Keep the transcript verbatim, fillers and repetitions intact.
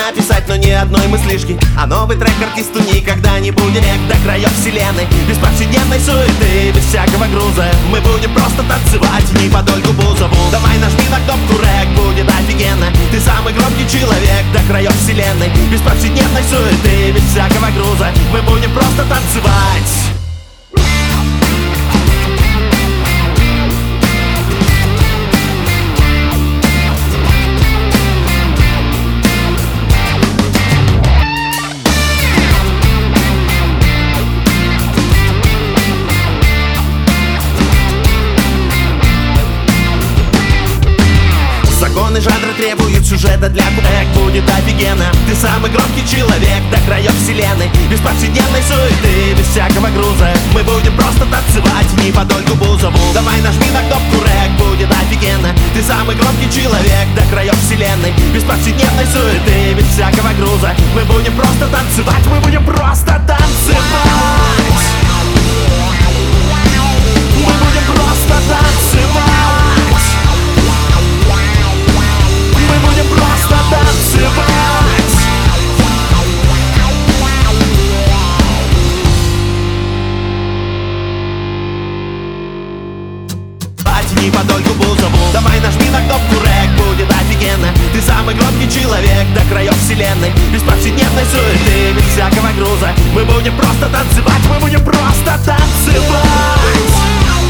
написать, но ни одной мыслишки. А новый трек артисту никогда не будет рек до краев вселенной. Без повседневной суеты, без всякого груза. Мы будем просто танцевать, не по Ольгу Бузову. Давай нажми на кнопку рэк, будет офигенно. Ты самый громкий человек до краев вселенной. Без повседневной суеты, без всякого груза. Мы будем просто танцевать. Законы жанра требуют сюжета для кубек. Будет офигенно. Ты самый громкий человек до краев вселенной. Без повседневной суеты, без всякого груза. Мы будем просто танцевать, не по Ольгу Бузову. Давай нажми на кнопку рэк, будет офигенно. Ты самый громкий человек до краев вселенной. Без повседневной суеты, без всякого груза. Мы будем просто танцевать, мы будем просто танцевать. Мы будем просто танцевать. Мы будем просто танцевать. Не по Ольгу Бузову. Давай нажми на кнопку рэк, будет офигенно. Ты самый громкий человек до краев вселенной. Без повседневной суеты, без всякого груза. Мы будем просто танцевать, мы будем просто танцевать.